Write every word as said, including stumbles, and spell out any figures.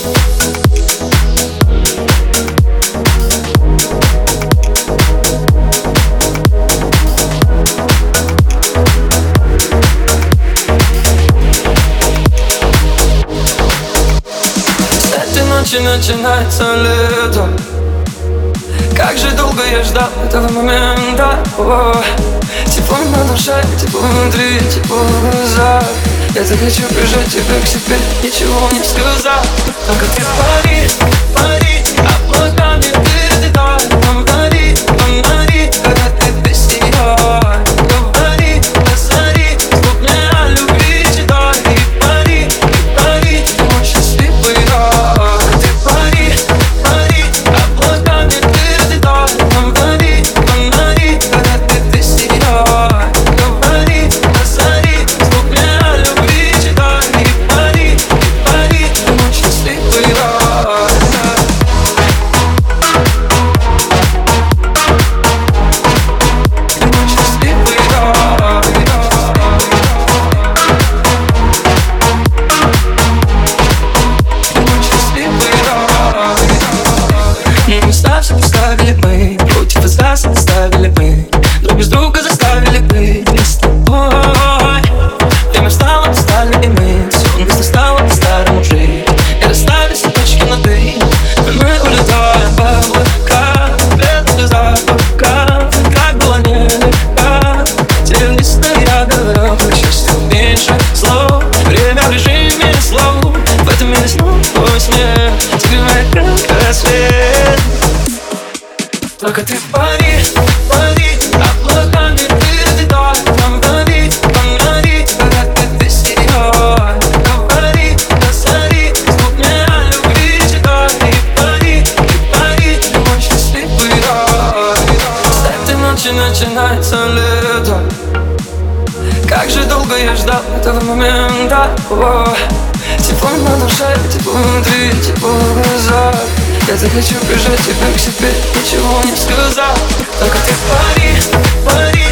Начинается лето. Как же долго я ждал этого момента. О, тепло на душе, тепло внутри, тепло в глазах. Я так хочу прижать тебя к себе, ничего не сказав. Только ты пари, пари, облаками ты взлетай. Фонари, фонари, когда ты без себя. Говори, позари, вокруг мне о любви читай. И пари, и пари, ты мой счастливый рай. Ты пари, пари, облаками ты взлетай. Фонари, фонари, когда ты без себя. Говори, позари, вокруг мне о любви читай. И пари, и пари, ты мой счастливый рай. Места поставили мы, против нас заставили мы, друг без друга заставили быть не с тобой. Время встало, встали и мы, сон быстро стало по-старому жить. И расстались точки на «ты», мы улетаем в облака, без слеза пока, как было нелегко. Делись, но я говорю, к счастью меньше слов. Время в режиме слов, в этом мире снова твой смех согревает как рассвет. Только ты пари, пари, облаками ты взлетай. Фонари, фонари, когда ты без себя. Говори, позари, звук мне о любви читай. И пари, и пари, ты мой счастливый рай. С этой ночи начинается лето. Как же долго я ждал этого момента. О, тепло на душе, тепло внутри, тепло в глазах. Я так хочу прижать тебя к себе, ничего не сказав. Только ты пари, пари.